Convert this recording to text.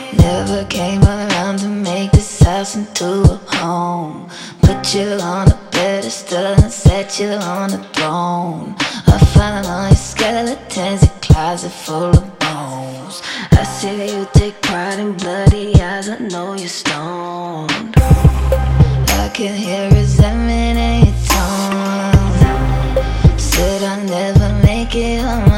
Never came around to make this house into a home. Put you on a pedestal and set you on a throne. I found all your skeletons, your closet full of bones. I see you take pride in bloody eyes, I know you're stoned. I can hear resentment in your tone. Said I'll never make it home.